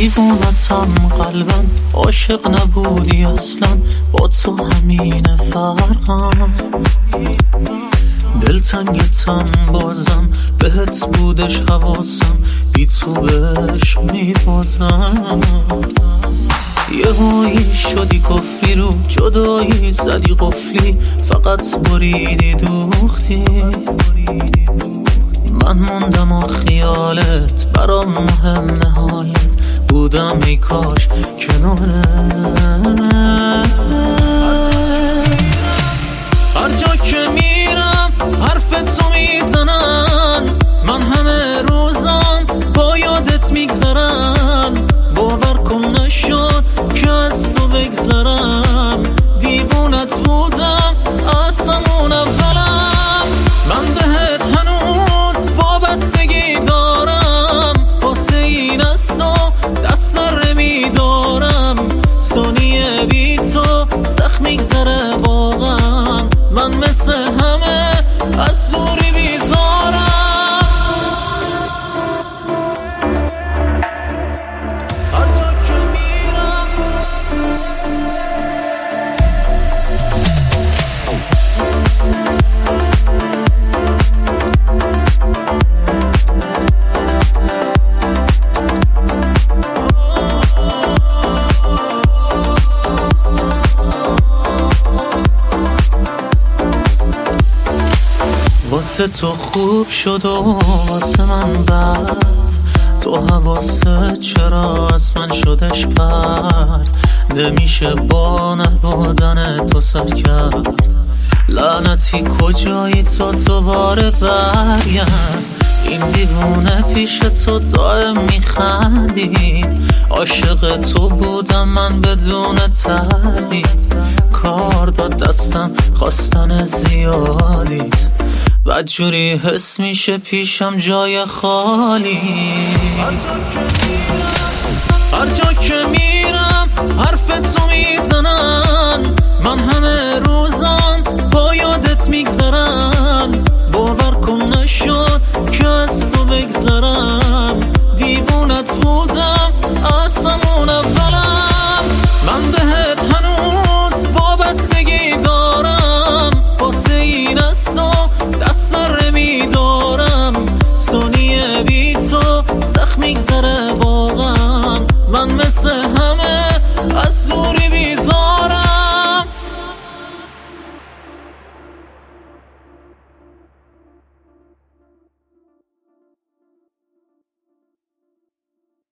دیوونتم قلبم عاشق نبودی اصلا، با تو همین فرقم. دلتنگتم بازم بهت بودش حواسم، بی تو بهش میبازم. یهویی شدی کفری رو جدایی زدی قفلی، فقط بریدی دوختی. من موندم و خیالت برام مهمه، حالت بودم ای کاش کنارت. هر جا که میرم حرف تو میزنن، من همه روزم با یادت میگذرم. باور کن نشد که از تو بگذرم، دیوونت بودم از همون اولم. من بهت هنوز وابستگی دارم، واسه این از تو دست بر نمیدارم. ثانیه بی تو سخت میگذره واقعا، من مثل همه از دوری بیزارم. هر جا که میرم واسه تو خوب شد و واسه من بد، تو حواست چرا از من شدش پرد. نمیشه با نبودن تو سر کرد، لعنتی کجایی تو دوباره برگرد. این دیوونه پیش تو دائم میخندید، عاشق تو بودم من بدون تردید. کار داد دستم خواستن زیادیت، بدجوری حس میشه پیشم جای خالی. هر جا که